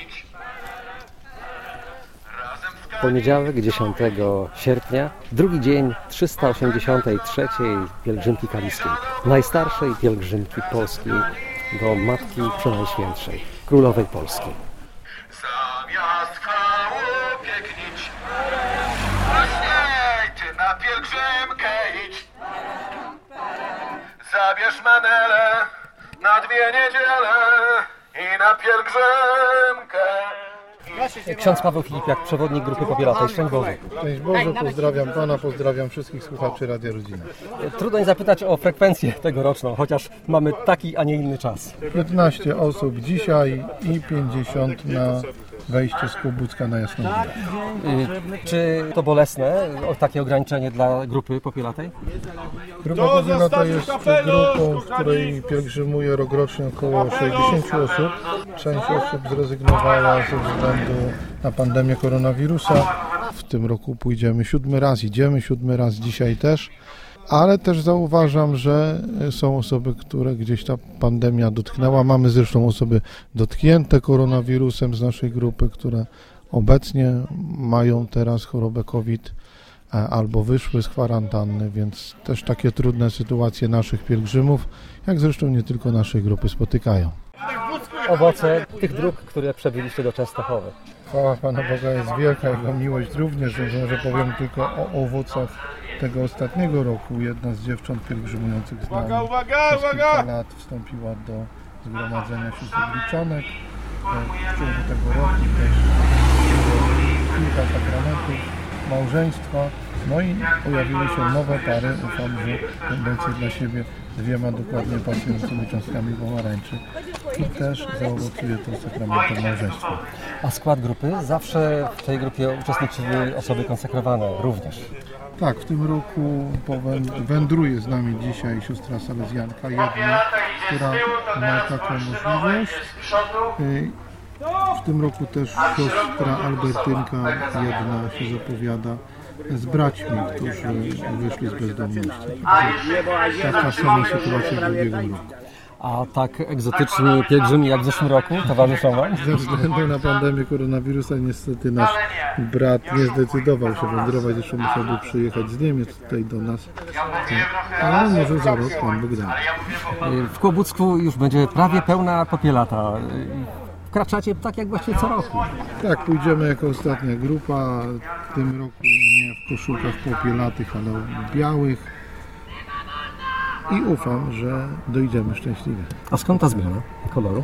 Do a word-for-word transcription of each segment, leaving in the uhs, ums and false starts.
Poniedziałek, dziesiątego sierpnia, drugi dzień trzysta osiemdziesiątej trzeciej pielgrzymki kaliskiej, najstarszej pielgrzymki polskiej do Matki Przenajświętszej, Królowej Polski. Zamiast chałupie gnić, właśnie ty na pielgrzymkę idź. Zabierz manelę na dwie niedziele i na pielgrzymkę. Ksiądz Paweł Filipiak, przewodnik grupy popielatej. Szczęść Boże. Szczęść Boże, pozdrawiam Pana, pozdrawiam wszystkich słuchaczy Radia Rodzina. Trudno mi zapytać o frekwencję tegoroczną, chociaż mamy taki, a nie inny czas. piętnaście osób dzisiaj i pięćdziesiąt na wejście z Kłobucka na Jasną Górę. Czy to bolesne, takie ograniczenie dla grupy popielatej? Grupa popielata jest grupą, w której pielgrzymuje rokrocznie około sześćdziesiąt osób. Część osób zrezygnowała ze względu na pandemię koronawirusa. W tym roku pójdziemy siódmy raz, idziemy siódmy raz dzisiaj też. Ale też zauważam, że są osoby, które gdzieś ta pandemia dotknęła. Mamy zresztą osoby dotknięte koronawirusem z naszej grupy, które obecnie mają teraz chorobę COVID albo wyszły z kwarantanny, więc też takie trudne sytuacje naszych pielgrzymów, jak zresztą nie tylko naszej grupy, spotykają. Owoce tych dróg, które przebyliście do Częstochowy. Chwała Pana Boga jest wielka, Jego miłość również, więc może powiem tylko o owocach tego ostatniego roku. Jedna z dziewcząt pielgrzymujących z nami Uwaga, uwaga, przez uwaga! kilka lat wstąpiła do zgromadzenia sióstr Gliczanek. W ciągu tego roku też kilka sakramentów, małżeństwa, no i pojawiły się nowe pary. Ufam, że będące dla siebie dwiema dokładnie pasującymi cząstkami pomarańczy i też zaowocuje to sakramentem małżeństwa. A skład grupy? Zawsze w tej grupie uczestniczyły osoby konsekrowane również. Tak, w tym roku wędruje z nami dzisiaj siostra salezjanka, jedna, która ma taką możliwość. W tym roku też siostra Albertynka jedna się zapowiada z braćmi, którzy wyszli z bezdomności. Taka sama sytuacja w ubiegłym roku. A tak egzotyczni pielgrzymi jak w zeszłym roku towarzyszą Wam? Ze względu na pandemię koronawirusa niestety nasz brat nie zdecydował się wędrować, zresztą musiałby przyjechać z Niemiec tutaj do nas, ale może za rok Pan Bóg da. W Kłobucku już będzie prawie pełna popielata. Wkraczacie tak jak właściwie co roku. Tak, pójdziemy jako ostatnia grupa, w tym roku nie w koszulkach popielatych, ale w białych. I ufam, że dojdziemy szczęśliwie. A skąd ta zmiana koloru?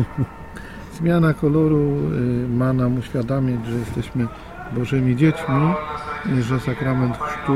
Zmiana koloru ma nam uświadamiać, że jesteśmy Bożymi dziećmi, że sakrament chrztu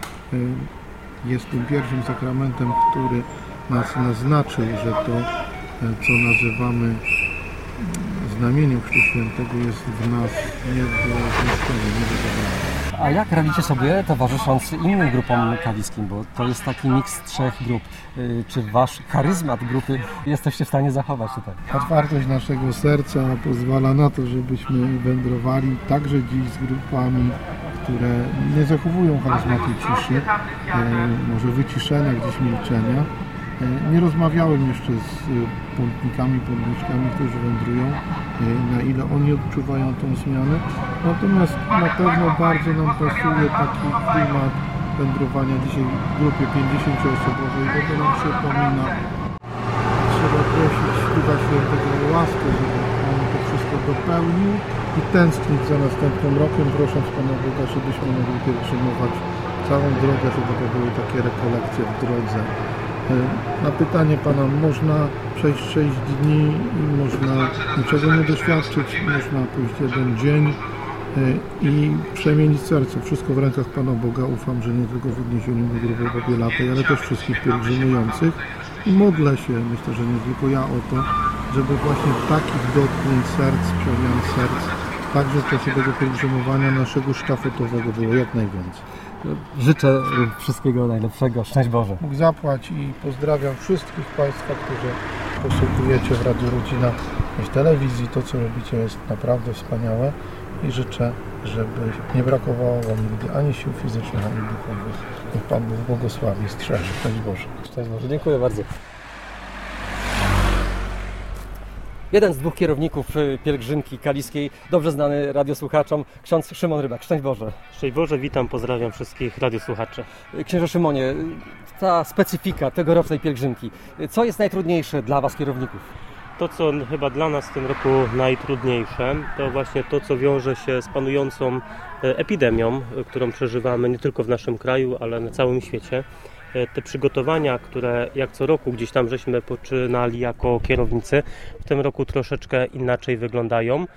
jest tym pierwszym sakramentem, który nas naznaczył, że to, co nazywamy znamieniem Chrztu Świętego, jest w nas nie do zniszczenia, nie do zabrania. A jak radzicie sobie towarzysząc innym grupom kaliskim, bo to jest taki miks trzech grup. Czy wasz charyzmat grupy jesteście w stanie zachować tutaj? Otwartość naszego serca pozwala na to, żebyśmy wędrowali także dziś z grupami, które nie zachowują charyzmatu ciszy, może wyciszenia, gdzieś milczenia. Nie rozmawiałem jeszcze z pątnikami, pątniczkami, którzy wędrują, na ile oni odczuwają tą zmianę. Natomiast na pewno bardzo nam pasuje taki klimat wędrowania dzisiaj w grupie pięćdziesięcioosobowej, bo to nam przypomina, trzeba prosić Ducha Świętego o łaskę, żeby On to wszystko dopełnił i tęsknić za następnym rokiem, prosząc Pana Boga, żebyśmy mogli pielgrzymować całą drogę, żeby to były takie rekolekcje w drodze. Na pytanie Pana, można przejść sześć dni i można niczego nie doświadczyć, można pójść jeden dzień i przemienić serce. Wszystko w rękach Pana Boga. Ufam, że nie tylko w odniesieniu do grupy popielatej, ale też wszystkich pielgrzymujących. I modlę się, myślę, że nie tylko ja o to, żeby właśnie takich dotknięć serc, przemian serc, także w czasie tego pielgrzymowania naszego sztafetowego było jak najwięcej. Życzę wszystkiego najlepszego. Szczęść Boże. Bóg zapłać i pozdrawiam wszystkich Państwa, którzy posługujecie w Radiu Rodzina i w telewizji. To, co robicie, jest naprawdę wspaniałe i życzę, żeby nie brakowało Wam nigdy ani sił fizycznych, ani duchowych. Niech Pan Bóg błogosławi i strzeże. Szczęść Boże. Szczęść Boże. Dziękuję bardzo. Jeden z dwóch kierowników y, pielgrzymki kaliskiej, dobrze znany radiosłuchaczom, ksiądz Szymon Rybak. Szczęść Boże. Szczęść Boże, witam, pozdrawiam wszystkich radiosłuchaczy. Księże Szymonie, y, ta specyfika tegorocznej pielgrzymki, y, co jest najtrudniejsze dla Was, kierowników? To, co chyba dla nas w tym roku najtrudniejsze, to właśnie to, co wiąże się z panującą epidemią, którą przeżywamy nie tylko w naszym kraju, ale na całym świecie. Te przygotowania, które jak co roku gdzieś tam żeśmy poczynali jako kierownicy, w tym roku troszeczkę inaczej wyglądają,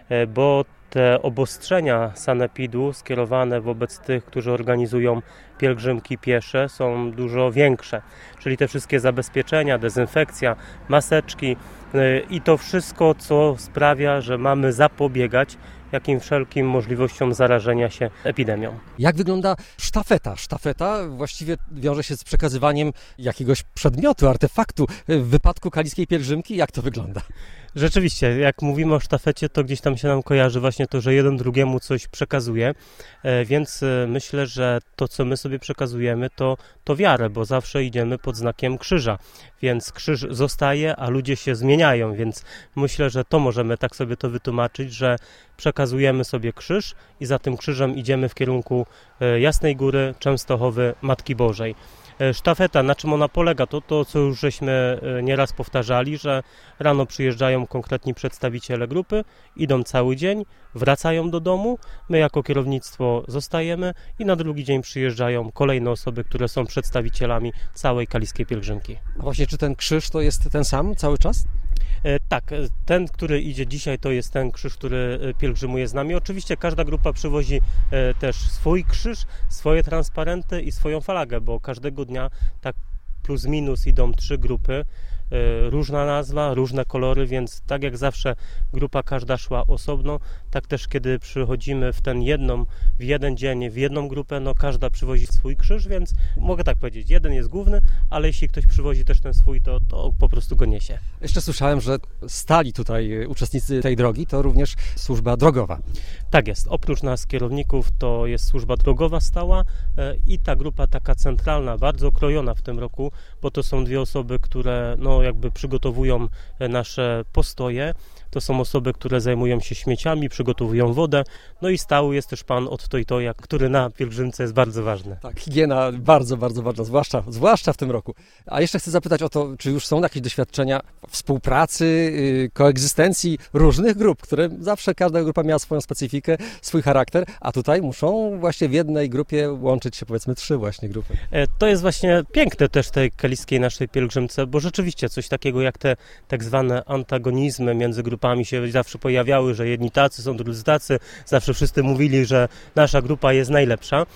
bo te obostrzenia sanepidu skierowane wobec tych, którzy organizują pielgrzymki piesze, są dużo większe. Czyli te wszystkie zabezpieczenia, dezynfekcja, maseczki i to wszystko, co sprawia, że mamy zapobiegać jakim wszelkim możliwościom zarażenia się epidemią. Jak wygląda sztafeta? Sztafeta właściwie wiąże się z przekazywaniem jakiegoś przedmiotu, artefaktu. W wypadku kaliskiej pielgrzymki jak to wygląda? Rzeczywiście, jak mówimy o sztafecie, to gdzieś tam się nam kojarzy właśnie to, że jeden drugiemu coś przekazuje, więc myślę, że to, co my sobie przekazujemy, to, to wiarę, bo zawsze idziemy pod znakiem krzyża, więc krzyż zostaje, a ludzie się zmieniają, więc myślę, że to możemy tak sobie to wytłumaczyć, że przekazujemy sobie krzyż i za tym krzyżem idziemy w kierunku Jasnej Góry, Częstochowy, Matki Bożej. Sztafeta, na czym ona polega? To to, co już żeśmy nieraz powtarzali, że rano przyjeżdżają konkretni przedstawiciele grupy, idą cały dzień, wracają do domu, my jako kierownictwo zostajemy i na drugi dzień przyjeżdżają kolejne osoby, które są przedstawicielami całej kaliskiej pielgrzymki. A właśnie, czy ten krzyż to jest ten sam cały czas? E, tak, ten, który idzie dzisiaj, to jest ten krzyż, który pielgrzymuje z nami. Oczywiście każda grupa przywozi e, też swój krzyż, swoje transparenty i swoją flagę, bo każdego dnia tak plus minus idą trzy grupy. Różna nazwa, różne kolory, więc tak jak zawsze grupa każda szła osobno, tak też kiedy przychodzimy w ten jedną, w jeden dzień, w jedną grupę, no każda przywozi swój krzyż, więc mogę tak powiedzieć, jeden jest główny, ale jeśli ktoś przywozi też ten swój, to, to po prostu go niesie. Jeszcze słyszałem, że stali tutaj uczestnicy tej drogi, to również służba drogowa. Tak jest, oprócz nas kierowników to jest służba drogowa stała i ta grupa taka centralna, bardzo okrojona w tym roku, bo to są dwie osoby, które no jakby przygotowują nasze postoje. To są osoby, które zajmują się śmieciami, przygotowują wodę. No i stały jest też pan od Tojtoja, który na pielgrzymce jest bardzo ważny. Tak, higiena bardzo, bardzo ważna, zwłaszcza, zwłaszcza w tym roku. A jeszcze chcę zapytać o to, czy już są jakieś doświadczenia współpracy, yy, koegzystencji różnych grup, które zawsze każda grupa miała swoją specyfikę, swój charakter, a tutaj muszą właśnie w jednej grupie łączyć się powiedzmy trzy właśnie grupy. To jest właśnie piękne też tej kaliskiej naszej pielgrzymce, bo rzeczywiście coś takiego jak te tak zwane antagonizmy między grupami się zawsze pojawiały, że jedni tacy są, drudzy tacy, zawsze wszyscy mówili, że nasza grupa jest najlepsza.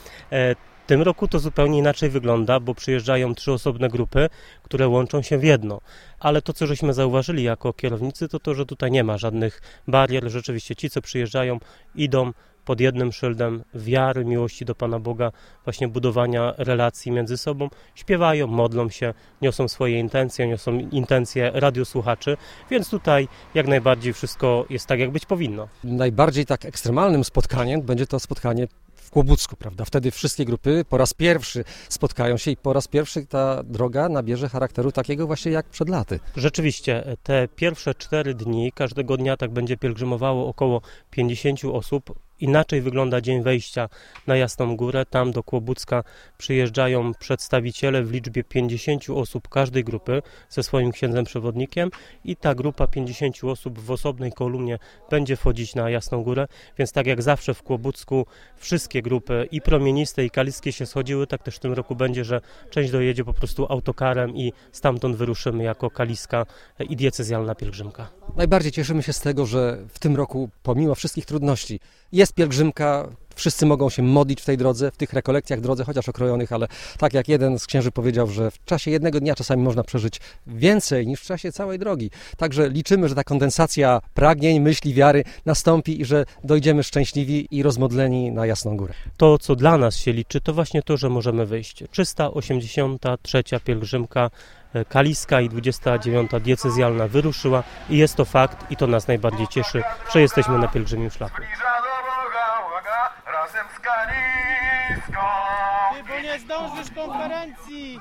W tym roku to zupełnie inaczej wygląda, bo przyjeżdżają trzy osobne grupy, które łączą się w jedno. Ale to, co żeśmy zauważyli jako kierownicy, to to, że tutaj nie ma żadnych barier. Rzeczywiście ci, co przyjeżdżają, idą pod jednym szyldem wiary, miłości do Pana Boga, właśnie budowania relacji między sobą, śpiewają, modlą się, niosą swoje intencje, niosą intencje radiosłuchaczy, więc tutaj jak najbardziej wszystko jest tak, jak być powinno. Najbardziej tak ekstremalnym spotkaniem będzie to spotkanie w Kłobucku, prawda? Wtedy wszystkie grupy po raz pierwszy spotkają się i po raz pierwszy ta droga nabierze charakteru takiego właśnie jak przed laty. Rzeczywiście, te pierwsze cztery dni, każdego dnia tak będzie pielgrzymowało około pięćdziesiąt osób. Inaczej wygląda dzień wejścia na Jasną Górę. Tam do Kłobucka przyjeżdżają przedstawiciele w liczbie pięćdziesięciu osób każdej grupy ze swoim księdzem przewodnikiem i ta grupa pięćdziesięciu osób w osobnej kolumnie będzie wchodzić na Jasną Górę, więc tak jak zawsze w Kłobucku wszystkie grupy i promieniste i kaliskie się schodziły, tak też w tym roku będzie, że część dojedzie po prostu autokarem i stamtąd wyruszymy jako kaliska i diecezjalna pielgrzymka. Najbardziej cieszymy się z tego, że w tym roku pomimo wszystkich trudności jest pielgrzymka, wszyscy mogą się modlić w tej drodze, w tych rekolekcjach drodze, chociaż okrojonych, ale tak jak jeden z księży powiedział, że w czasie jednego dnia czasami można przeżyć więcej niż w czasie całej drogi. Także liczymy, że ta kondensacja pragnień, myśli, wiary nastąpi i że dojdziemy szczęśliwi i rozmodleni na Jasną Górę. To, co dla nas się liczy, to właśnie to, że możemy wyjść. trzysta osiemdziesiąta trzecia pielgrzymka kaliska i dwudziesta dziewiąta diecezjalna wyruszyła i jest to fakt i to nas najbardziej cieszy, że jesteśmy na pielgrzymim szlaku. Zbliża do Boga łaga razem z kaliską. Ty, bo nie zdążysz konferencji!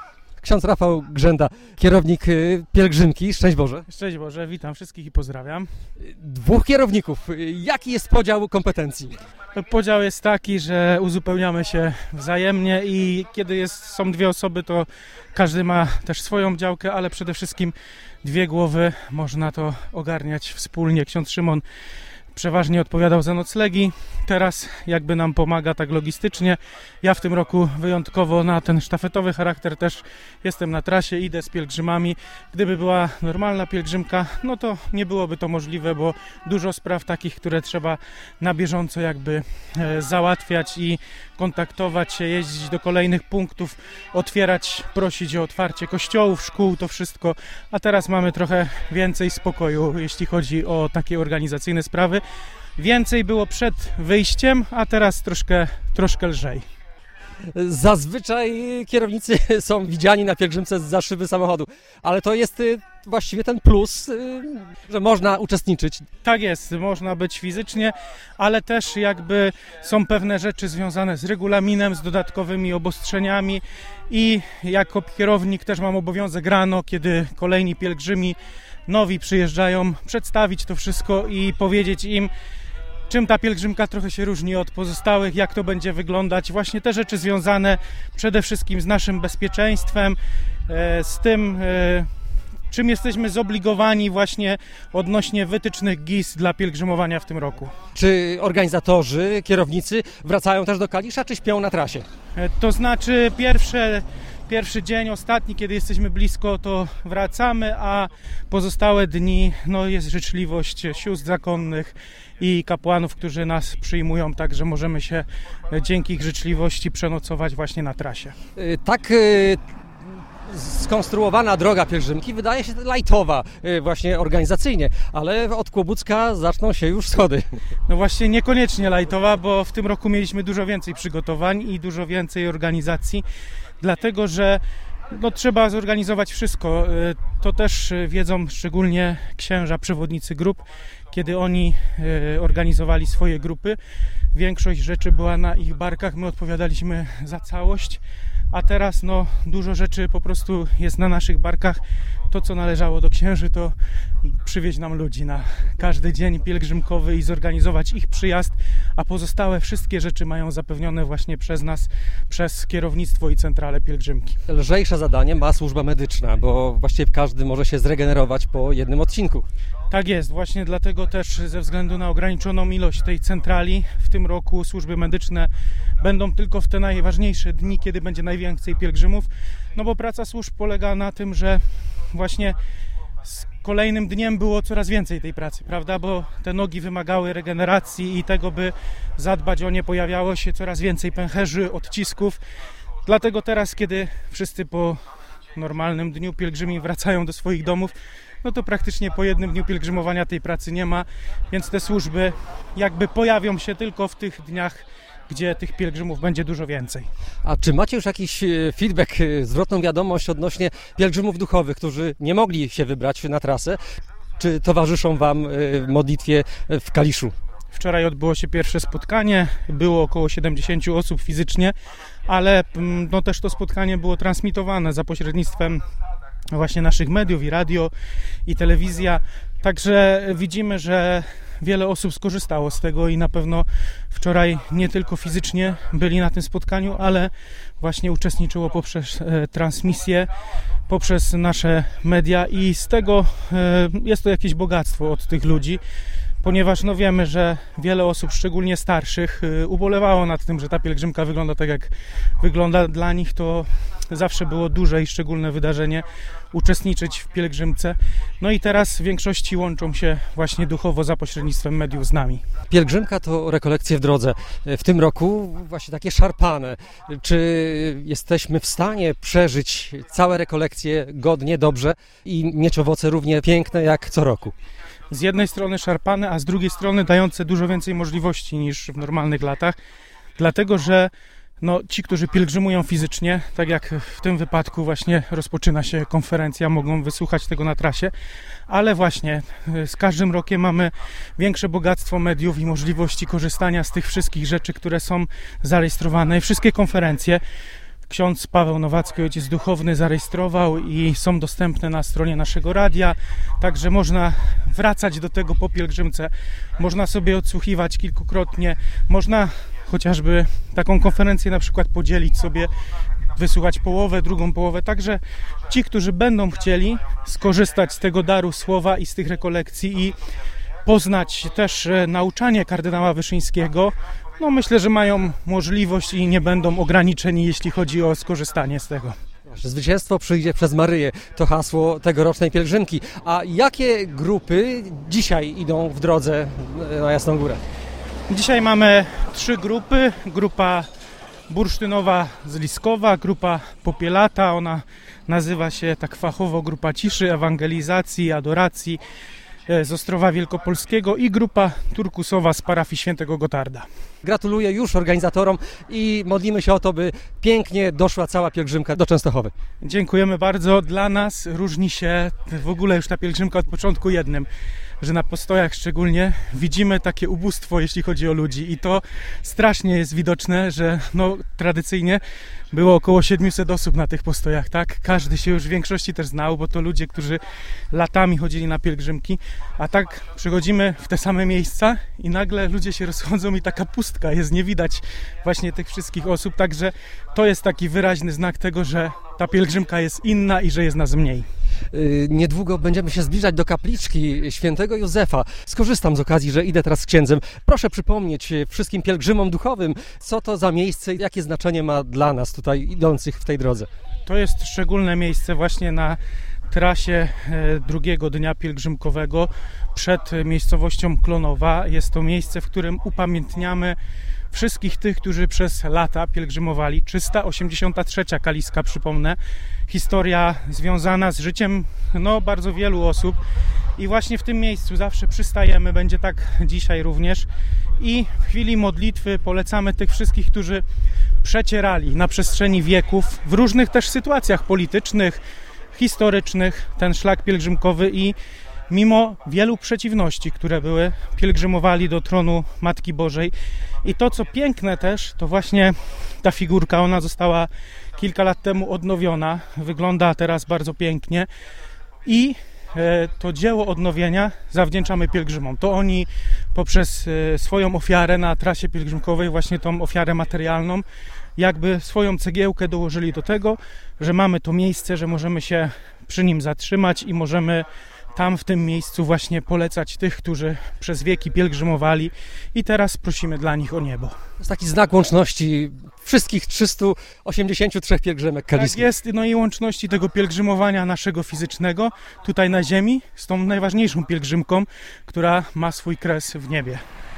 ksiądz Rafał Grzęda, kierownik y, pielgrzymki. Szczęść Boże. Szczęść Boże, witam wszystkich i pozdrawiam. Dwóch kierowników. Jaki jest podział kompetencji? Podział jest taki, że uzupełniamy się wzajemnie i kiedy jest, są dwie osoby, to każdy ma też swoją działkę, ale przede wszystkim dwie głowy, można to ogarniać wspólnie. Ksiądz Szymon przeważnie odpowiadał za noclegi, teraz jakby nam pomaga tak logistycznie. Ja w tym roku wyjątkowo na ten sztafetowy charakter też jestem na trasie, idę z pielgrzymami. Gdyby była normalna pielgrzymka, no to nie byłoby to możliwe, bo dużo spraw takich, które trzeba na bieżąco jakby e, załatwiać i kontaktować się, jeździć do kolejnych punktów, otwierać, prosić o otwarcie kościołów, szkół, to wszystko. A teraz mamy trochę więcej spokoju, jeśli chodzi o takie organizacyjne sprawy. Więcej było przed wyjściem, a teraz troszkę, troszkę lżej. Zazwyczaj kierownicy są widziani na pielgrzymce zza szyby samochodu, ale to jest y, właściwie ten plus, y, że można uczestniczyć. Tak jest, można być fizycznie, ale też jakby są pewne rzeczy związane z regulaminem, z dodatkowymi obostrzeniami i jako kierownik też mam obowiązek rano, kiedy kolejni pielgrzymi nowi przyjeżdżają, przedstawić to wszystko i powiedzieć im, czym ta pielgrzymka trochę się różni od pozostałych, jak to będzie wyglądać. Właśnie te rzeczy związane przede wszystkim z naszym bezpieczeństwem, z tym, czym jesteśmy zobligowani właśnie odnośnie wytycznych G I S dla pielgrzymowania w tym roku. Czy organizatorzy, kierownicy wracają też do Kalisza, czy śpią na trasie? To znaczy pierwsze... Pierwszy dzień, ostatni, kiedy jesteśmy blisko, to wracamy, a pozostałe dni no, jest życzliwość sióstr zakonnych i kapłanów, którzy nas przyjmują, także możemy się dzięki ich życzliwości przenocować właśnie na trasie. Tak skonstruowana droga pielgrzymki wydaje się lajtowa właśnie organizacyjnie, ale od Kłobucka zaczną się już schody. No właśnie niekoniecznie lajtowa, bo w tym roku mieliśmy dużo więcej przygotowań i dużo więcej organizacji, dlatego że no, trzeba zorganizować wszystko. To też wiedzą szczególnie księża, przewodnicy grup, kiedy oni organizowali swoje grupy. Większość rzeczy była na ich barkach, my odpowiadaliśmy za całość, a teraz no, dużo rzeczy po prostu jest na naszych barkach. To, co należało do księży, to przywieźć nam ludzi na każdy dzień pielgrzymkowy i zorganizować ich przyjazd, a pozostałe wszystkie rzeczy mają zapewnione właśnie przez nas, przez kierownictwo i centralę pielgrzymki. Lżejsze zadanie ma służba medyczna, bo właściwie każdy może się zregenerować po jednym odcinku. Tak jest, właśnie dlatego też ze względu na ograniczoną ilość tej centrali w tym roku służby medyczne będą tylko w te najważniejsze dni, kiedy będzie najwięcej pielgrzymów, no bo praca służb polega na tym, że właśnie z kolejnym dniem było coraz więcej tej pracy, prawda, bo te nogi wymagały regeneracji i tego, by zadbać o nie, pojawiało się coraz więcej pęcherzy, odcisków, dlatego teraz, kiedy wszyscy po normalnym dniu pielgrzymi wracają do swoich domów, no to praktycznie po jednym dniu pielgrzymowania tej pracy nie ma, więc te służby jakby pojawią się tylko w tych dniach, gdzie tych pielgrzymów będzie dużo więcej. A czy macie już jakiś feedback, zwrotną wiadomość odnośnie pielgrzymów duchowych, którzy nie mogli się wybrać na trasę? Czy towarzyszą Wam w modlitwie w Kaliszu? Wczoraj odbyło się pierwsze spotkanie, było około siedemdziesiąt osób fizycznie, ale no, też to spotkanie było transmitowane za pośrednictwem właśnie naszych mediów i radio, i telewizja. Także widzimy, że wiele osób skorzystało z tego i na pewno wczoraj nie tylko fizycznie byli na tym spotkaniu, ale właśnie uczestniczyło poprzez e, transmisję, poprzez nasze media i z tego e, jest to jakieś bogactwo od tych ludzi, ponieważ no wiemy, że wiele osób, szczególnie starszych, e, ubolewało nad tym, że ta pielgrzymka wygląda tak, jak wygląda. Dla nich to zawsze było duże i szczególne wydarzenie uczestniczyć w pielgrzymce. No i teraz w większości łączą się właśnie duchowo za pośrednictwem mediów z nami. Pielgrzymka to rekolekcje w drodze. W tym roku właśnie takie szarpane. Czy jesteśmy w stanie przeżyć całe rekolekcje godnie, dobrze i mieć owoce równie piękne jak co roku? Z jednej strony szarpane, a z drugiej strony dające dużo więcej możliwości niż w normalnych latach, dlatego że no, ci, którzy pielgrzymują fizycznie, tak jak w tym wypadku właśnie rozpoczyna się konferencja, mogą wysłuchać tego na trasie, ale właśnie z każdym rokiem mamy większe bogactwo mediów i możliwości korzystania z tych wszystkich rzeczy, które są zarejestrowane. Wszystkie konferencje, ksiądz Paweł Nowacki, ojciec duchowny, zarejestrował i są dostępne na stronie naszego radia, także można wracać do tego po pielgrzymce, można sobie odsłuchiwać kilkukrotnie, można chociażby taką konferencję na przykład podzielić sobie, wysłuchać połowę, drugą połowę, także ci, którzy będą chcieli skorzystać z tego daru słowa i z tych rekolekcji i poznać też nauczanie kardynała Wyszyńskiego, no myślę, że mają możliwość i nie będą ograniczeni, jeśli chodzi o skorzystanie z tego. Zwycięstwo przyjdzie przez Maryję, to hasło tegorocznej pielgrzymki. A jakie grupy dzisiaj idą w drodze na Jasną Górę? Dzisiaj mamy trzy grupy. Grupa bursztynowa z Liskowa, grupa Popielata, ona nazywa się tak fachowo Grupa Ciszy, Ewangelizacji i Adoracji z Ostrowa Wielkopolskiego i grupa turkusowa z parafii Świętego Gotarda. Gratuluję już organizatorom i modlimy się o to, by pięknie doszła cała pielgrzymka do Częstochowy. Dziękujemy bardzo. Dla nas różni się w ogóle już ta pielgrzymka od początku jednym, że na postojach szczególnie widzimy takie ubóstwo, jeśli chodzi o ludzi i to strasznie jest widoczne, że no, tradycyjnie było około siedemset osób na tych postojach, tak? Każdy się już w większości też znał, bo to ludzie, którzy latami chodzili na pielgrzymki, a tak przychodzimy w te same miejsca i nagle ludzie się rozchodzą i taka pustka jest, nie widać właśnie tych wszystkich osób, także to jest taki wyraźny znak tego, że ta pielgrzymka jest inna i że jest nas mniej. Niedługo będziemy się zbliżać do kapliczki świętego Józefa. Skorzystam z okazji, że idę teraz z księdzem. Proszę przypomnieć wszystkim pielgrzymom duchowym, co to za miejsce i jakie znaczenie ma dla nas tutaj idących w tej drodze. To jest szczególne miejsce właśnie na trasie drugiego dnia pielgrzymkowego przed miejscowością Klonowa. Jest to miejsce, w którym upamiętniamy wszystkich tych, którzy przez lata pielgrzymowali. trzysta osiemdziesiąta trzecia kaliska, przypomnę. Historia związana z życiem no, bardzo wielu osób. I właśnie w tym miejscu zawsze przystajemy, będzie tak dzisiaj również. I w chwili modlitwy polecamy tych wszystkich, którzy przecierali na przestrzeni wieków, w różnych też sytuacjach politycznych, historycznych, ten szlak pielgrzymkowy i mimo wielu przeciwności, które były, pielgrzymowali do tronu Matki Bożej. I to, co piękne też, to właśnie ta figurka, ona została kilka lat temu odnowiona, wygląda teraz bardzo pięknie i to dzieło odnowienia zawdzięczamy pielgrzymom. To oni poprzez swoją ofiarę na trasie pielgrzymkowej, właśnie tą ofiarę materialną, jakby swoją cegiełkę dołożyli do tego, że mamy to miejsce, że możemy się przy nim zatrzymać i możemy tam w tym miejscu właśnie polecać tych, którzy przez wieki pielgrzymowali i teraz prosimy dla nich o niebo. To jest taki znak łączności wszystkich trzystu osiemdziesięciu trzech pielgrzymek kaliskich. Tak jest, no i łączności tego pielgrzymowania naszego fizycznego tutaj na ziemi z tą najważniejszą pielgrzymką, która ma swój kres w niebie.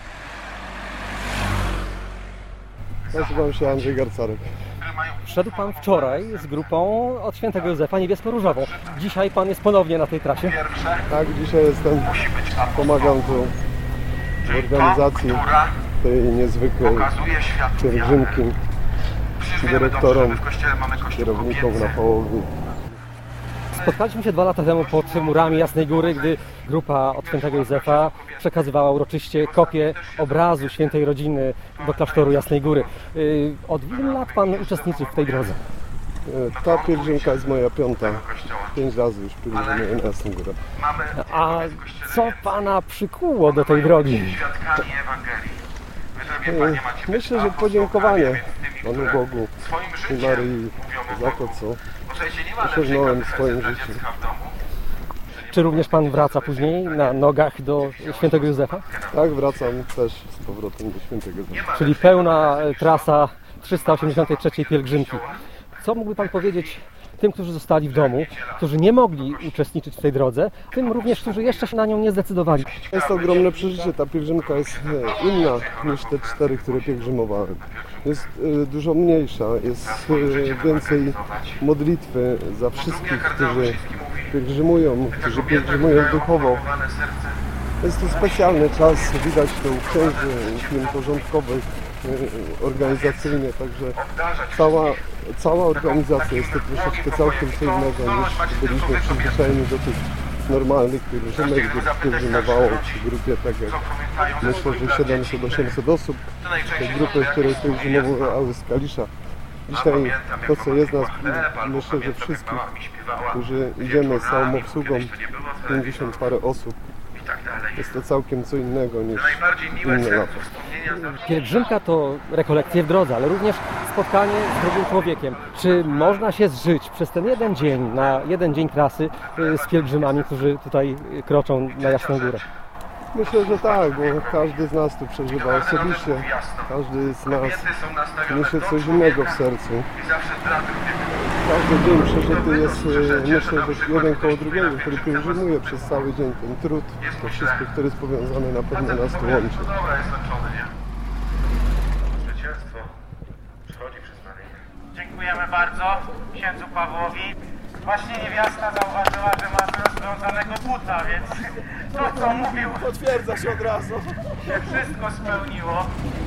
Nazywam się Andrzej Garcarek. Szedł Pan wczoraj z grupą od świętego Józefa niebiesko-różową. Dzisiaj Pan jest ponownie na tej trasie. Tak, dzisiaj jestem, pomagam tu w organizacji tej niezwykłej pielgrzymki, dyrektorom, kierownikom na Połowni. Spotkaliśmy się dwa lata temu pod murami Jasnej Góry, gdy grupa od świętego Józefa przekazywała uroczyście kopię obrazu świętej rodziny do klasztoru Jasnej Góry. Od ilu lat Pan uczestniczy w tej drodze? Ta pielgrzymka jest moja piąta. Pięć razy już pielgrzymuję na Jasną Górę. A co Pana przykuło do tej drogi? Myślę, że podziękowanie Panu Bogu i Maryi za to, co osiągnąłem w swoim życiu. Czy również Pan wraca później na nogach do świętego Józefa? Tak, wracam też z powrotem do świętego Józefa. Czyli pełna trasa trzysta osiemdziesiątej trzeciej pielgrzymki. Co mógłby Pan powiedzieć tym, którzy zostali w domu, którzy nie mogli uczestniczyć w tej drodze, tym również, którzy jeszcze się na nią nie zdecydowali? Jest to ogromne przeżycie. Ta pielgrzymka jest inna niż te cztery, które pielgrzymowałem. Jest dużo mniejsza, jest więcej modlitwy za wszystkich, którzy pielgrzymują, którzy pielgrzymują duchowo. Jest to specjalny czas, widać to u księży, u firm porządkowych, organizacyjnie, także cała, cała organizacja jest to troszeczkę całkiem co innego niż byliśmy przyzwyczajeni do tych normalnych pielgrzymek, gdzie pielgrzymowało w grupie tak jak myślę, że siedemset osiemset osób. Te grupy, które pielgrzymowały z Kalisza Dzisiaj to, co jest nas, myślę, że wszystkich, którzy idziemy z całą obsługą, pięćdziesiąt parę osób, jest to całkiem co innego niż inne lata. Pielgrzymka to rekolekcje w drodze, ale również spotkanie z drugim człowiekiem. Czy można się zżyć przez ten jeden dzień, na jeden dzień trasy z pielgrzymami, którzy tutaj kroczą na Jasną Górę? Myślę, że tak, bo każdy z nas tu przeżywa osobiście, każdy z nas niesie coś innego w sercu. Każdy dzień przeżyty jest, myślę, że jeden koło drugiego, który pielgrzymuje przez cały dzień. Ten trud, to wszystko, które jest powiązane, na pewno nas tu łączy. Zwycięstwo przychodzi przez Maryję. Dziękujemy bardzo księdzu Pawłowi. Właśnie niewiasta zauważyła, że mamy rozwiązanego buta, więc to, co mówił, Potwierdza się od razu. się wszystko spełniło.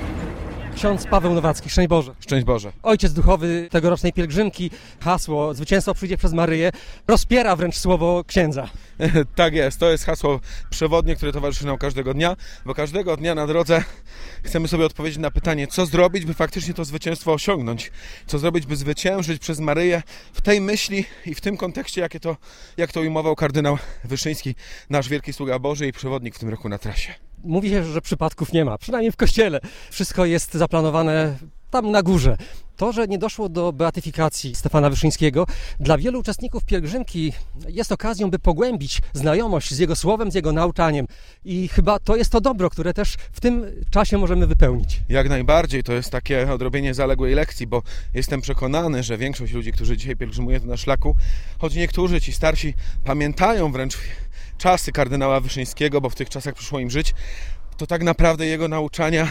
Ksiądz Paweł Nowacki, szczęść Boże. Szczęść Boże. Ojciec duchowy tegorocznej pielgrzymki, hasło "Zwycięstwo przyjdzie przez Maryję", rozpiera wręcz słowo księdza. Tak jest, to jest hasło przewodnie, które towarzyszy nam każdego dnia, bo każdego dnia na drodze chcemy sobie odpowiedzieć na pytanie, co zrobić, by faktycznie to zwycięstwo osiągnąć. Co zrobić, by zwyciężyć przez Maryję w tej myśli i w tym kontekście, jakie to, jak to ujmował kardynał Wyszyński, nasz wielki sługa Boży i przewodnik w tym roku na trasie. Mówi się, że przypadków nie ma, przynajmniej w kościele. Wszystko jest zaplanowane tam na górze. To, że nie doszło do beatyfikacji Stefana Wyszyńskiego, dla wielu uczestników pielgrzymki jest okazją, by pogłębić znajomość z jego słowem, z jego nauczaniem. I chyba to jest to dobro, które też w tym czasie możemy wypełnić. Jak najbardziej, to jest takie odrobienie zaległej lekcji, bo jestem przekonany, że większość ludzi, którzy dzisiaj pielgrzymuje tu na szlaku, choć niektórzy, ci starsi, pamiętają wręcz czasy kardynała Wyszyńskiego, bo w tych czasach przyszło im żyć, to tak naprawdę jego nauczania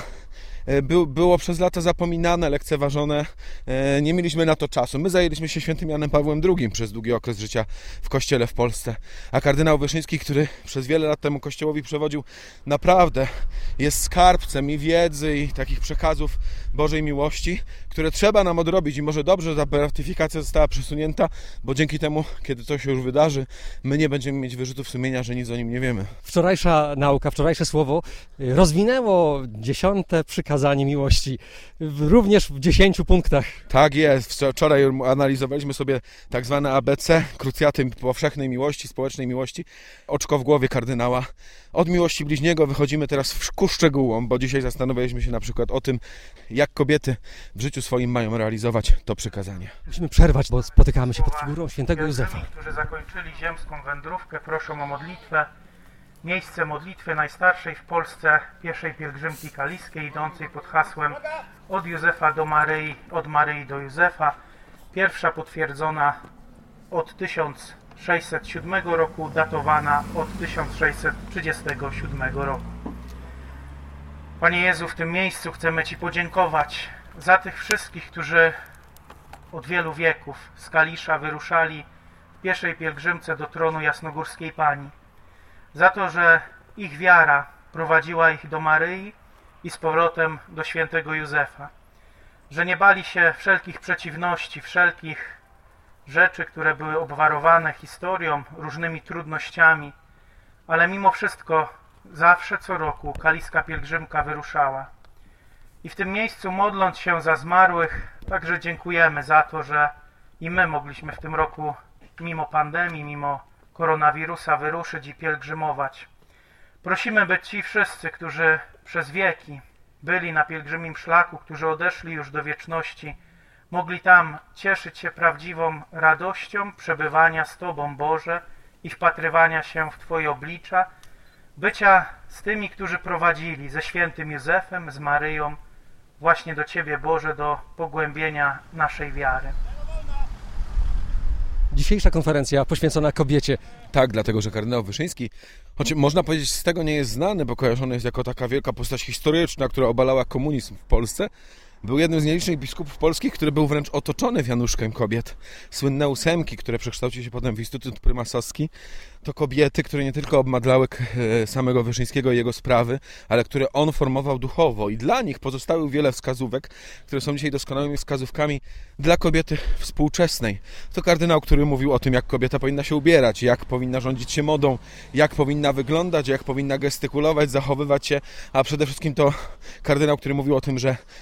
By, było przez lata zapominane, lekceważone, nie mieliśmy na to czasu. My zajęliśmy się świętym Janem Pawłem drugim przez długi okres życia w kościele w Polsce, a kardynał Wyszyński, który przez wiele lat temu kościołowi przewodził, naprawdę jest skarbcem i wiedzy i takich przekazów Bożej miłości, które trzeba nam odrobić i może dobrze, że ta beatyfikacja została przesunięta, bo dzięki temu, kiedy to się już wydarzy, my nie będziemy mieć wyrzutów sumienia, że nic o nim nie wiemy. Wczorajsza nauka, wczorajsze słowo rozwinęło dziesiąte przykazanie miłości, również w dziesięciu punktach. Tak jest. Wczoraj analizowaliśmy sobie tak zwane A B C, krucjaty powszechnej miłości, społecznej miłości, oczko w głowie kardynała. Od miłości bliźniego wychodzimy teraz ku szczegółom, bo dzisiaj zastanawialiśmy się na przykład o tym, jak kobiety w życiu swoim mają realizować to przykazanie. Musimy przerwać, bo spotykamy się pod figurą świętego Józefa. Którzy zakończyli ziemską wędrówkę, proszą o modlitwę. Miejsce modlitwy najstarszej w Polsce pieszej pielgrzymki kaliskiej, idącej pod hasłem od Józefa do Maryi, od Maryi do Józefa. Pierwsza potwierdzona od tysiąc sześćset siódmego roku, datowana od tysiąc sześćset trzydziestego siódmego roku. Panie Jezu, w tym miejscu chcemy Ci podziękować za tych wszystkich, którzy od wielu wieków z Kalisza wyruszali w pieszej pielgrzymce do tronu Jasnogórskiej Pani. Za to, że ich wiara prowadziła ich do Maryi i z powrotem do świętego Józefa. Że nie bali się wszelkich przeciwności, wszelkich rzeczy, które były obwarowane historią, różnymi trudnościami, ale mimo wszystko zawsze co roku kaliska pielgrzymka wyruszała. I w tym miejscu, modląc się za zmarłych, także dziękujemy za to, że i my mogliśmy w tym roku mimo pandemii, mimo koronawirusa wyruszyć i pielgrzymować. Prosimy, by ci wszyscy, którzy przez wieki byli na pielgrzymim szlaku, którzy odeszli już do wieczności, mogli tam cieszyć się prawdziwą radością przebywania z Tobą, Boże, i wpatrywania się w Twoje oblicza, bycia z tymi, którzy prowadzili, ze świętym Józefem, z Maryją, właśnie do Ciebie, Boże, do pogłębienia naszej wiary. Dzisiejsza konferencja poświęcona kobiecie. Tak, dlatego, że kardynał Wyszyński, choć można powiedzieć, z tego nie jest znany, bo kojarzony jest jako taka wielka postać historyczna, która obalała komunizm w Polsce, był jednym z nielicznych biskupów polskich, który był wręcz otoczony wianuszkiem kobiet. Słynne ósemki, które przekształciły się potem w Instytut Prymasowski, to kobiety, które nie tylko obmadlały samego Wyszyńskiego i jego sprawy, ale które on formował duchowo i dla nich pozostały wiele wskazówek, które są dzisiaj doskonałymi wskazówkami dla kobiety współczesnej. To kardynał, który mówił o tym, jak kobieta powinna się ubierać, jak powinna rządzić się modą, jak powinna wyglądać, jak powinna gestykulować, zachowywać się, a przede wszystkim to kardynał, który mówił o tym, że najpiękniejsze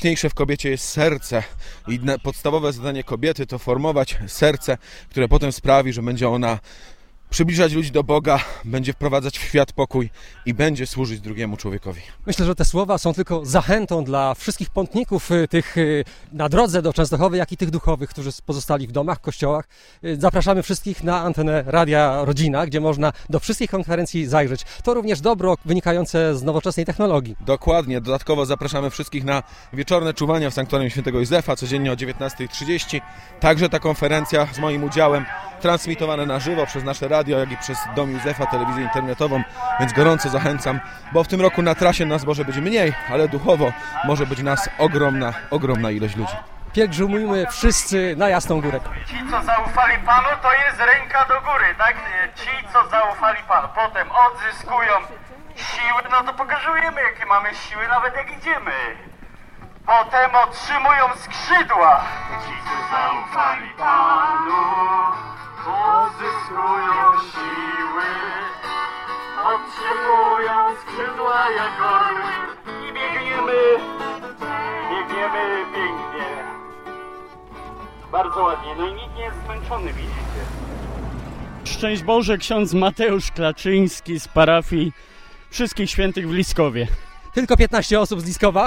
najpiękniejsze w kobiecie jest serce i podstawowe zadanie kobiety to formować serce, które potem sprawi, że będzie ona przybliżać ludzi do Boga, będzie wprowadzać w świat pokój i będzie służyć drugiemu człowiekowi. Myślę, że te słowa są tylko zachętą dla wszystkich pątników tych na drodze do Częstochowy, jak i tych duchowych, którzy pozostali w domach, kościołach. Zapraszamy wszystkich na antenę Radia Rodzina, gdzie można do wszystkich konferencji zajrzeć. To również dobro wynikające z nowoczesnej technologii. Dokładnie. Dodatkowo zapraszamy wszystkich na wieczorne czuwania w Sanktuarium Świętego Józefa, codziennie o dziewiętnasta trzydzieści. Także ta konferencja z moim udziałem transmitowana na żywo przez nasze radio, jak i przez Dom Józefa, telewizję internetową, więc gorąco zachęcam, bo w tym roku na trasie nas może być mniej, ale duchowo może być nas ogromna, ogromna ilość ludzi. Pielgrzymujmy wszyscy na Jasną Górę. Ci, co zaufali Panu, to jest ręka do góry, tak? Ci, co zaufali Panu, potem odzyskują siły, no to pokazujemy, jakie mamy siły, nawet jak idziemy. Potem otrzymują skrzydła. Ci, co zaufali Panu, odzyskują siły, otrzymują skrzydła jak orły i biegniemy, biegniemy pięknie. Bardzo ładnie, no i nikt nie jest zmęczony, widzicie. Szczęść Boże, ksiądz Mateusz Klaczyński z parafii Wszystkich Świętych w Liskowie. Tylko piętnaście osób z Liskowa?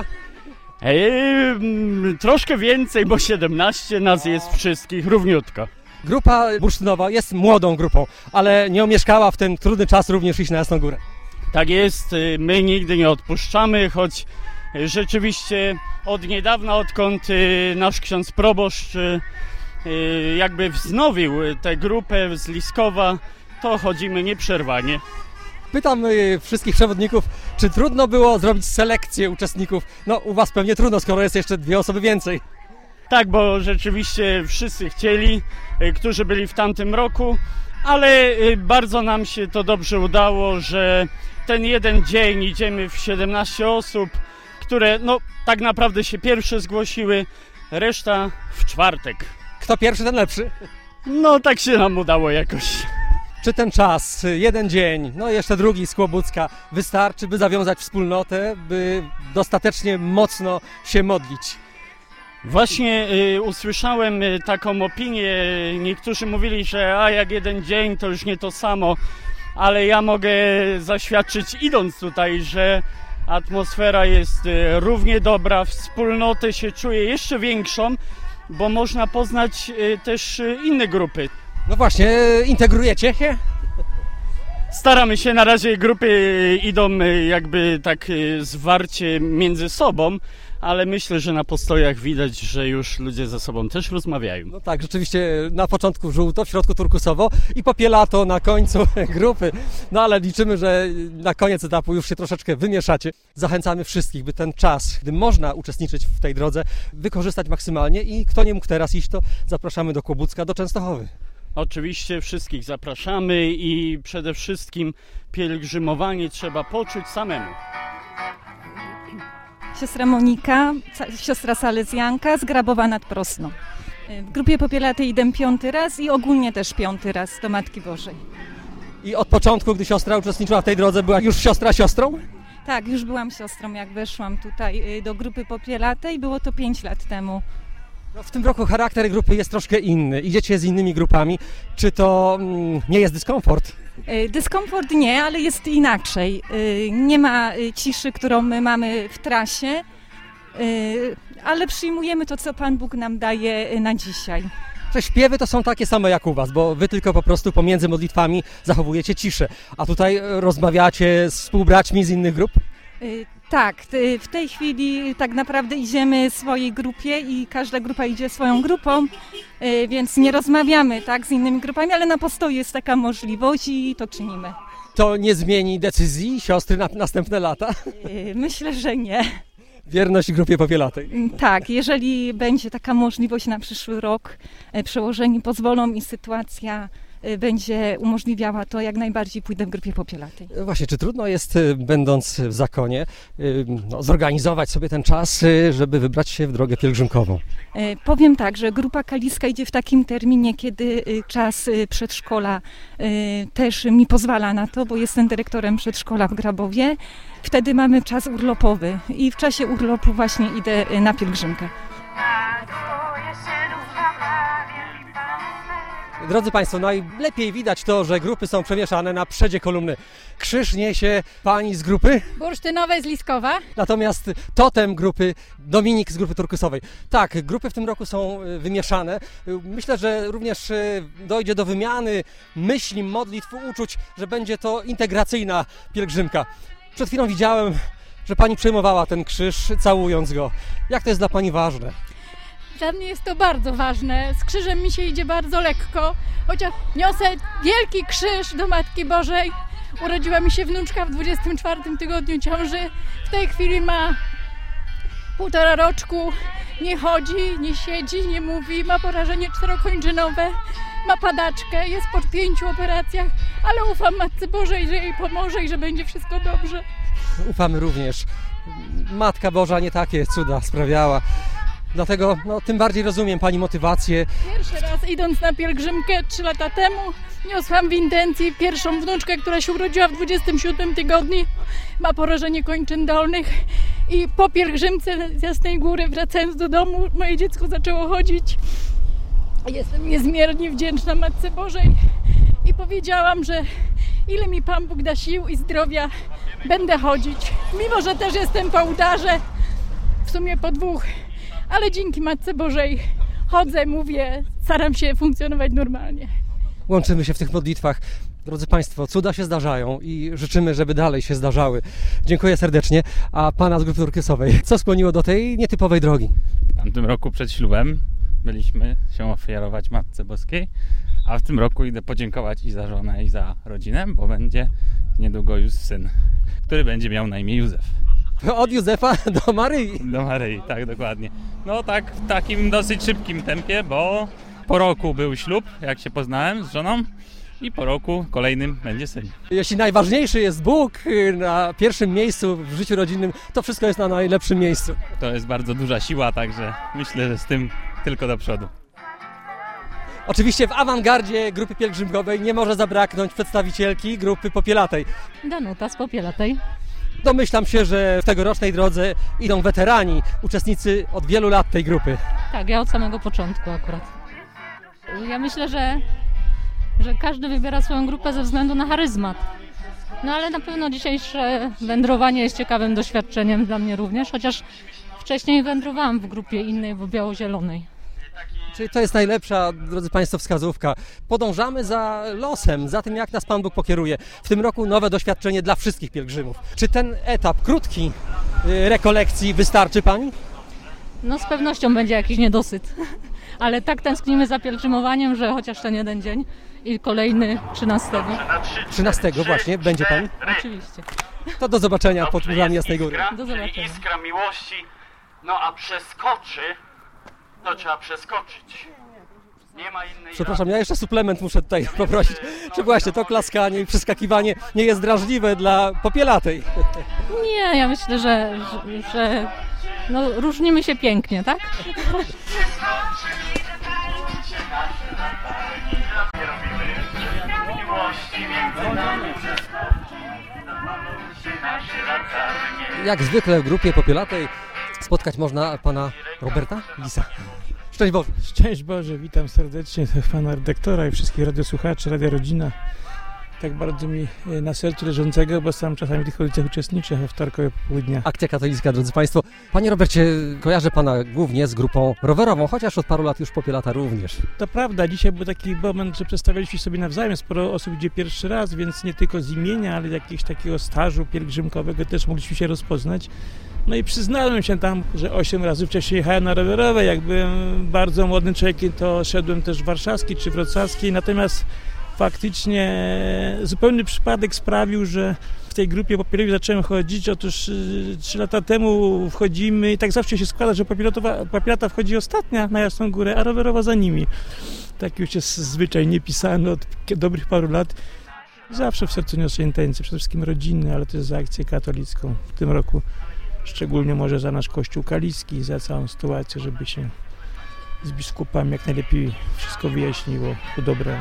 Eee, troszkę więcej, bo siedemnaście nas jest wszystkich, równiutko. Grupa bursztynowa jest młodą grupą, ale nie omieszkała w ten trudny czas również iść na Jasną Górę. Tak jest, my nigdy nie odpuszczamy, choć rzeczywiście od niedawna, odkąd nasz ksiądz proboszcz jakby wznowił tę grupę z Liskowa, to chodzimy nieprzerwanie. Pytam wszystkich przewodników, czy trudno było zrobić selekcję uczestników? No u was pewnie trudno, skoro jest jeszcze dwie osoby więcej. Tak, bo rzeczywiście wszyscy chcieli, którzy byli w tamtym roku, ale bardzo nam się to dobrze udało, że ten jeden dzień idziemy w siedemnaście osób, które no tak naprawdę się pierwsze zgłosiły, reszta w czwartek. Kto pierwszy, ten lepszy? No tak się nam udało jakoś. Czy ten czas, jeden dzień, no jeszcze drugi z Kłobucka, wystarczy, by zawiązać wspólnotę, by dostatecznie mocno się modlić? Właśnie y, usłyszałem y, taką opinię, niektórzy mówili, że a jak jeden dzień to już nie to samo, ale ja mogę zaświadczyć idąc tutaj, że atmosfera jest y, równie dobra, wspólnotę się czuje jeszcze większą, bo można poznać y, też y, inne grupy. No właśnie, integrujecie się? Staramy się, na razie grupy idą jakby tak zwarcie między sobą, ale myślę, że na postojach widać, że już ludzie ze sobą też rozmawiają. No tak, rzeczywiście na początku żółto, w środku turkusowo i popielato na końcu grupy. No ale liczymy, że na koniec etapu już się troszeczkę wymieszacie. Zachęcamy wszystkich, by ten czas, gdy można uczestniczyć w tej drodze, wykorzystać maksymalnie i kto nie mógł teraz iść, to zapraszamy do Kłobucka, do Częstochowy. Oczywiście wszystkich zapraszamy i przede wszystkim pielgrzymowanie trzeba poczuć samemu. Siostra Monika, siostra Salezjanka z Grabowa nad Prosną. W grupie popielatej idę piąty raz i ogólnie też piąty raz do Matki Bożej. I od początku, gdy siostra uczestniczyła w tej drodze, była już siostra siostrą? Tak, już byłam siostrą, jak weszłam tutaj do grupy popielatej, było to pięć lat temu. No w tym roku charakter grupy jest troszkę inny. Idziecie z innymi grupami. Czy to mm, nie jest dyskomfort? Dyskomfort nie, ale jest inaczej. Nie ma ciszy, którą my mamy w trasie, ale przyjmujemy to, co Pan Bóg nam daje na dzisiaj. Że śpiewy to są takie same jak u was, bo wy tylko po prostu pomiędzy modlitwami zachowujecie ciszę. A tutaj rozmawiacie z współbraćmi z innych grup? Tak, w tej chwili tak naprawdę idziemy w swojej grupie i każda grupa idzie swoją grupą, więc nie rozmawiamy tak z innymi grupami, ale na postoju jest taka możliwość i to czynimy. To nie zmieni decyzji siostry na następne lata? Myślę, że nie. Wierność grupie popielatej. Tak, jeżeli będzie taka możliwość na przyszły rok, przełożeni pozwolą i sytuacja y, będzie umożliwiała, to jak najbardziej pójdę w grupie popielatej. Właśnie, czy trudno jest, y, będąc w zakonie, y, no, zorganizować sobie ten czas, y, żeby wybrać się w drogę pielgrzymkową? Y, powiem tak, że grupa kaliska idzie w takim terminie, kiedy y, czas y, przedszkola y, też mi pozwala na to, bo jestem dyrektorem przedszkola w Grabowie. Wtedy mamy czas urlopowy i w czasie urlopu właśnie idę y, na pielgrzymkę. Drodzy Państwo, najlepiej widać to, że grupy są przemieszane na przodzie kolumny. Krzyż niesie pani z grupy, Bursztynowej z Liskowa. natomiast totem grupy Dominik z grupy turkusowej. Tak, grupy w tym roku są y, wymieszane. Y, Myślę, że również y, dojdzie do wymiany myśli, modlitw, uczuć, że będzie to integracyjna pielgrzymka. Przed chwilą widziałem, że pani przejmowała ten krzyż, całując go. Jak to jest dla pani ważne? Dla mnie jest to bardzo ważne. Z krzyżem mi się idzie bardzo lekko, chociaż niosę wielki krzyż do Matki Bożej. Urodziła mi się wnuczka w dwudziestym czwartym tygodniu ciąży. W tej chwili ma półtora roczku, nie chodzi, nie siedzi, nie mówi, ma porażenie czterokończynowe, ma padaczkę, jest po pięciu operacjach, ale ufam Matce Bożej, że jej pomoże i że będzie wszystko dobrze. Ufamy również. Matka Boża nie takie cuda sprawiała. Dlatego no, tym bardziej rozumiem pani motywację. Pierwszy raz idąc na pielgrzymkę trzy lata temu niosłam w intencji pierwszą wnuczkę, która się urodziła w dwudziestym siódmym tygodniu. Ma porażenie kończyn dolnych i po pielgrzymce z Jasnej Góry wracając do domu moje dziecko zaczęło chodzić. Jestem niezmiernie wdzięczna Matce Bożej i powiedziałam, że ile mi Pan Bóg da sił i zdrowia, będę chodzić. Mimo że też jestem po udarze, w sumie po dwóch. Ale dzięki Matce Bożej chodzę, mówię, staram się funkcjonować normalnie. Łączymy się w tych modlitwach. Drodzy Państwo, cuda się zdarzają i życzymy, żeby dalej się zdarzały. Dziękuję serdecznie. A pana z grupy turkusowej, co skłoniło do tej nietypowej drogi? W tamtym roku przed ślubem byliśmy się ofiarować Matce Boskiej, a w tym roku idę podziękować i za żonę, i za rodzinę, bo będzie niedługo już syn, który będzie miał na imię Józef. Od Józefa do Maryi. Do Maryi, tak, dokładnie. No tak, w takim dosyć szybkim tempie, bo po roku był ślub, jak się poznałem z żoną, i po roku kolejnym będzie syn. Jeśli najważniejszy jest Bóg na pierwszym miejscu w życiu rodzinnym, to wszystko jest na najlepszym miejscu. To jest bardzo duża siła, także myślę, że z tym tylko do przodu. Oczywiście w awangardzie grupy pielgrzymkowej nie może zabraknąć przedstawicielki grupy popielatej. Danuta z Popielatej. Domyślam się, że w tegorocznej drodze idą weterani, uczestnicy od wielu lat tej grupy. Tak, ja od samego początku akurat. Ja myślę, że, że każdy wybiera swoją grupę ze względu na charyzmat. No ale na pewno dzisiejsze wędrowanie jest ciekawym doświadczeniem dla mnie również, chociaż wcześniej wędrowałam w grupie innej, w biało-zielonej. Czyli to jest najlepsza, drodzy Państwo, wskazówka. Podążamy za losem, za tym, jak nas Pan Bóg pokieruje. W tym roku nowe doświadczenie dla wszystkich pielgrzymów. Czy ten etap krótki y, rekolekcji wystarczy Pani? No z pewnością będzie jakiś niedosyt, ale tak tęsknimy za pielgrzymowaniem, że chociaż ten jeden dzień i kolejny trzynastego. trzynastego właśnie, będzie Pani? Oczywiście. To do zobaczenia pod murami Jasnej Góry. Do zobaczenia. Iskra miłości, no a przeskoczy, to trzeba przeskoczyć. Nie ma innej Przepraszam, ja jeszcze suplement muszę tutaj poprosić. Czy właśnie to klaskanie i przeskakiwanie nie jest drażliwe dla popielatej? Nie, ja myślę, że, że, że no, różnimy się pięknie, tak? Jak zwykle w grupie popielatej spotkać można pana Roberta Lisa. Szczęść Boże. Szczęść Boże, witam serdecznie pana redaktora i wszystkich radiosłuchaczy, Radia Rodzina. Tak bardzo mi na sercu leżącego, bo sam czasami w tych audycjach uczestniczę we wtorkowe popołudnia. Akcja katolicka, drodzy Państwo. Panie Robercie, kojarzę Pana głównie z grupą rowerową, chociaż od paru lat już popielata również. To prawda, dzisiaj był taki moment, że przedstawialiśmy sobie nawzajem, sporo osób idzie pierwszy raz, więc nie tylko z imienia, ale jakiegoś takiego stażu pielgrzymkowego też mogliśmy się rozpoznać. No i przyznałem się tam, że osiem razy wcześniej jechałem na rowerowej. Jak byłem bardzo młodym człowiekiem, to szedłem też warszawskiej czy wrocławskiej, natomiast faktycznie zupełny przypadek sprawił, że w tej grupie papierowej zacząłem chodzić. Otóż trzy lata temu wchodzimy i tak zawsze się składa, że papierata wchodzi ostatnia na Jasną Górę, a rowerowa za nimi. Tak już jest zwyczaj niepisany od dobrych paru lat. Zawsze w sercu niosę intencje, przede wszystkim rodzinne, ale też za akcję katolicką. W tym roku szczególnie może za nasz Kościół katolicki, za całą sytuację, żeby się z biskupami jak najlepiej wszystko wyjaśniło ku dobremu.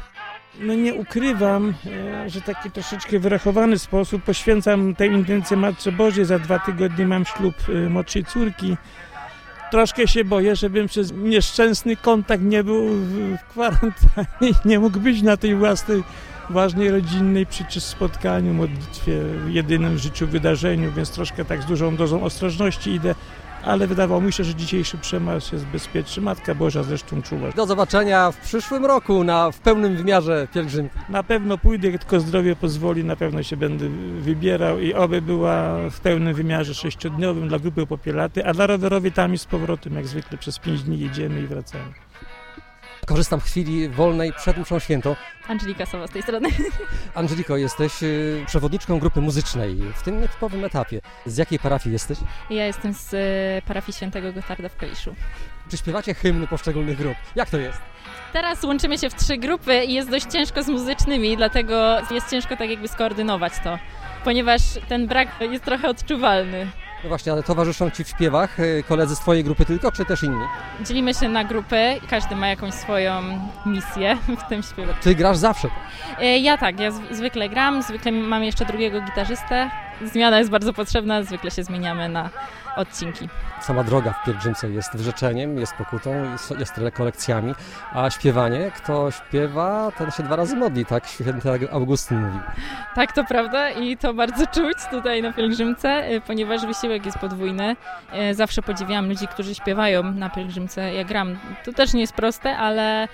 No nie ukrywam, że w taki troszeczkę wyrachowany sposób poświęcam tę intencję Matce Bożej. Za dwa tygodnie mam ślub młodszej córki. Troszkę się boję, żebym przez nieszczęsny kontakt nie był w kwarantannie, nie mógł być na tej własnej, ważnej rodzinnej przecież spotkaniu, modlitwie, jedynym w życiu wydarzeniu, więc troszkę tak z dużą dozą ostrożności idę, ale wydawało mi się, że dzisiejszy przemarsz jest bezpieczny. Matka Boża zresztą czuwa. Do zobaczenia w przyszłym roku na, w pełnym wymiarze pielgrzymki. Na pewno pójdę, jak tylko zdrowie pozwoli, na pewno się będę wybierał i oby była w pełnym wymiarze sześciodniowym dla grupy Popielaty, a dla rowerowej tam i z powrotem, jak zwykle przez pięć dni jedziemy i wracamy. Korzystam z chwili wolnej przed mszą świętą. Angelika Sowa z tej strony. Angeliko, jesteś y, przewodniczką grupy muzycznej w tym nietypowym etapie. Z jakiej parafii jesteś? Ja jestem z y, parafii Świętego Gotarda w Kaliszu. Czy śpiewacie hymny poszczególnych grup? Jak to jest? Teraz łączymy się w trzy grupy i jest dość ciężko z muzycznymi, dlatego jest ciężko tak jakby skoordynować to, ponieważ ten brak jest trochę odczuwalny. No właśnie, ale towarzyszą Ci w śpiewach koledzy z Twojej grupy tylko, czy też inni? Dzielimy się na grupy, każdy ma jakąś swoją misję w tym śpiewie. Ty grasz zawsze? Ja tak, ja zwykle gram, zwykle mam jeszcze drugiego gitarzystę. Zmiana jest bardzo potrzebna, zwykle się zmieniamy na odcinki. Sama droga w pielgrzymce jest wyrzeczeniem, jest pokutą, jest, jest rekolekcjami, a śpiewanie, kto śpiewa, ten się dwa razy modli, tak święty Augustyn mówił. Tak, to prawda i to bardzo czuć tutaj na pielgrzymce, ponieważ wysiłek jest podwójny. Zawsze podziwiam ludzi, którzy śpiewają na pielgrzymce, ja gram. To też nie jest proste, ale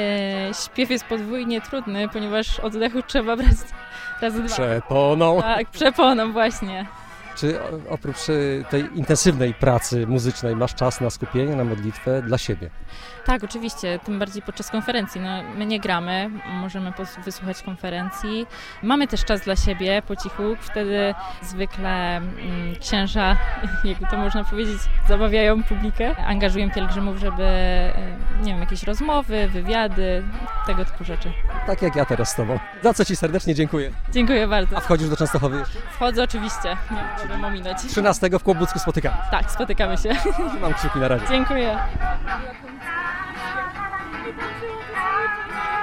śpiew jest podwójnie trudny, ponieważ oddechu trzeba brać razy dwa. Przeponą. Tak, przeponą właśnie. Czy oprócz tej intensywnej pracy muzycznej masz czas na skupienie, na modlitwę dla siebie? Tak, oczywiście, tym bardziej podczas konferencji. No, my nie gramy, możemy wysłuchać konferencji. Mamy też czas dla siebie po cichu, wtedy zwykle mm, księża, jakby to można powiedzieć, zabawiają publikę. Angażują pielgrzymów, żeby, nie wiem, jakieś rozmowy, wywiady, tego typu rzeczy. Tak jak ja teraz z Tobą. Za co Ci serdecznie dziękuję. Dziękuję bardzo. A wchodzisz do Częstochowy jeszcze? Wchodzę oczywiście, nie mogę ominąć. trzynastego w Kłobucku spotykamy. Tak, spotykamy się. Mam kciuki na razie. Dziękuję.